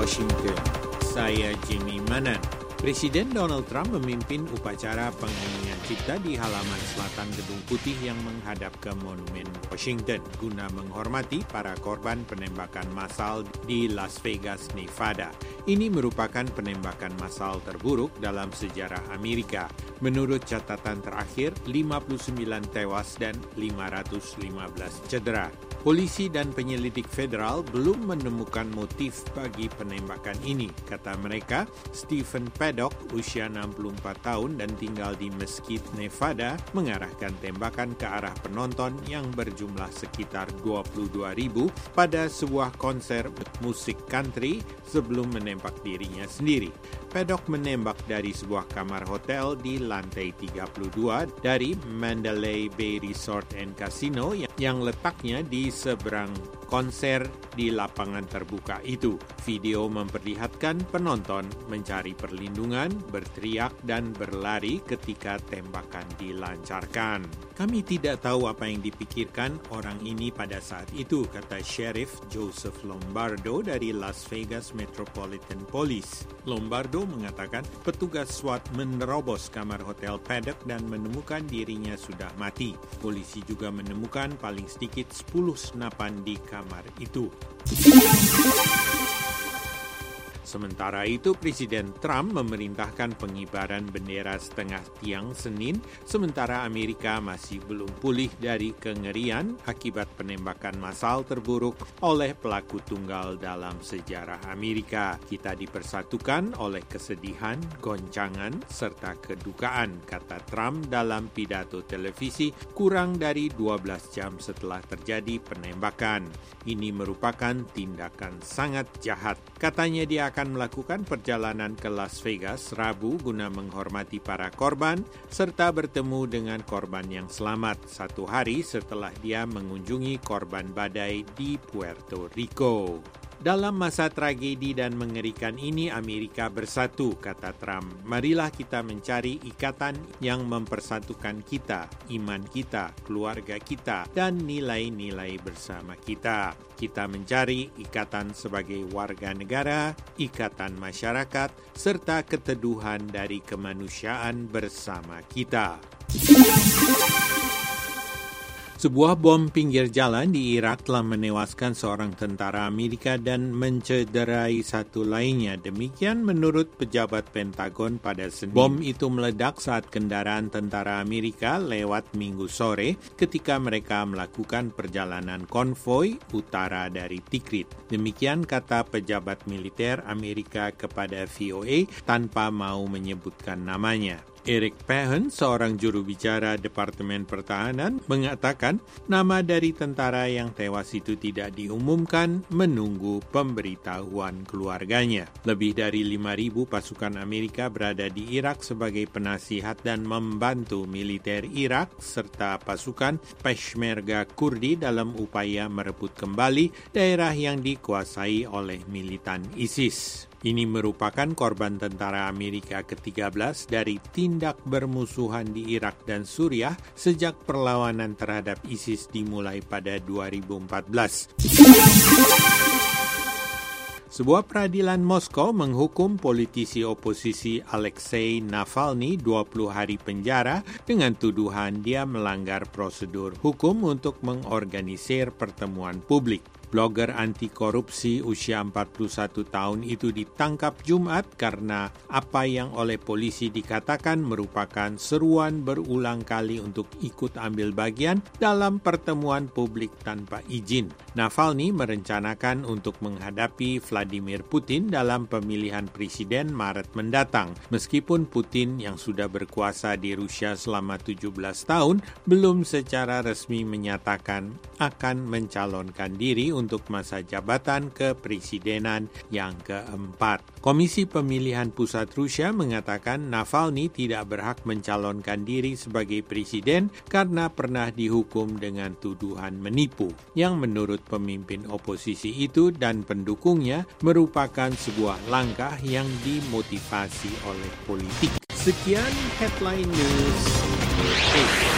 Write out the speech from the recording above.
Washington. Saya Jimmy Manan. Presiden Donald Trump memimpin upacara pengheningan cipta di halaman selatan Gedung Putih yang menghadap ke Monumen Washington guna menghormati para korban penembakan massal di Las Vegas, Nevada. Ini merupakan penembakan massal terburuk dalam sejarah Amerika. Menurut catatan terakhir, 59 tewas dan 515 cedera. Polisi dan penyelidik federal belum menemukan motif bagi penembakan ini. Kata mereka, Stephen Paddock, usia 64 tahun dan tinggal di Mesquite, Nevada, mengarahkan tembakan ke arah penonton yang berjumlah sekitar 22.000 pada sebuah konser musik country sebelum menembak dirinya sendiri. Paddock menembak dari sebuah kamar hotel di lantai 32 dari Mandalay Bay Resort and Casino yang letaknya di seberang konser di lapangan terbuka itu. Video memperlihatkan penonton mencari perlindungan, berteriak dan berlari ketika tembakan dilancarkan. Kami tidak tahu apa yang dipikirkan orang ini pada saat itu, kata Sheriff Joseph Lombardo dari Las Vegas Metropolitan Police. Lombardo mengatakan petugas SWAT menerobos kamar hotel Paddock dan menemukan dirinya sudah mati. Polisi juga menemukan paling sedikit 10 senapan di kamar itu. Sementara itu, Presiden Trump memerintahkan pengibaran bendera setengah tiang Senin, sementara Amerika masih belum pulih dari kengerian akibat penembakan massal terburuk oleh pelaku tunggal dalam sejarah Amerika. Kita dipersatukan oleh kesedihan, goncangan, serta kedukaan, kata Trump dalam pidato televisi kurang dari 12 jam setelah terjadi penembakan. Ini merupakan tindakan sangat jahat. Katanya dia akan melakukan perjalanan ke Las Vegas Rabu guna menghormati para korban serta bertemu dengan korban yang selamat 1 hari setelah dia mengunjungi korban badai di Puerto Rico. Dalam masa tragedi dan mengerikan ini, Amerika bersatu, kata Trump. Marilah kita mencari ikatan yang mempersatukan kita, iman kita, keluarga kita, dan nilai-nilai bersama kita. Kita mencari ikatan sebagai warga negara, ikatan masyarakat, serta keteduhan dari kemanusiaan bersama kita. Sebuah bom pinggir jalan di Irak telah menewaskan seorang tentara Amerika dan mencederai satu lainnya. Demikian menurut pejabat Pentagon pada Senin. Bom itu meledak saat kendaraan tentara Amerika lewat Minggu sore ketika mereka melakukan perjalanan konvoi utara dari Tikrit. Demikian kata pejabat militer Amerika kepada VOA tanpa mau menyebutkan namanya. Eric Pahan, seorang juru bicara Departemen Pertahanan, mengatakan nama dari tentara yang tewas itu tidak diumumkan menunggu pemberitahuan keluarganya. Lebih dari 5.000 pasukan Amerika berada di Irak sebagai penasihat dan membantu militer Irak serta pasukan Peshmerga Kurdi dalam upaya merebut kembali daerah yang dikuasai oleh militan ISIS. Ini merupakan korban tentara Amerika ke-13 dari tindak bermusuhan di Irak dan Suriah sejak perlawanan terhadap ISIS dimulai pada 2014. Sebuah peradilan Moskow menghukum politisi oposisi Alexei Navalny 20 hari penjara dengan tuduhan dia melanggar prosedur hukum untuk mengorganisir pertemuan publik. Blogger anti korupsi usia 41 tahun itu ditangkap Jumat karena apa yang oleh polisi dikatakan merupakan seruan berulang kali untuk ikut ambil bagian dalam pertemuan publik tanpa izin. Navalny merencanakan untuk menghadapi Vladimir Putin dalam pemilihan presiden Maret mendatang. Meskipun Putin yang sudah berkuasa di Rusia selama 17 tahun belum secara resmi menyatakan akan mencalonkan diri untuk masa jabatan kepresidenan yang keempat. Komisi Pemilihan Pusat Rusia mengatakan Navalny tidak berhak mencalonkan diri sebagai presiden karena pernah dihukum dengan tuduhan menipu, yang menurut pemimpin oposisi itu dan pendukungnya merupakan sebuah langkah yang dimotivasi oleh politik. Sekian Headline News.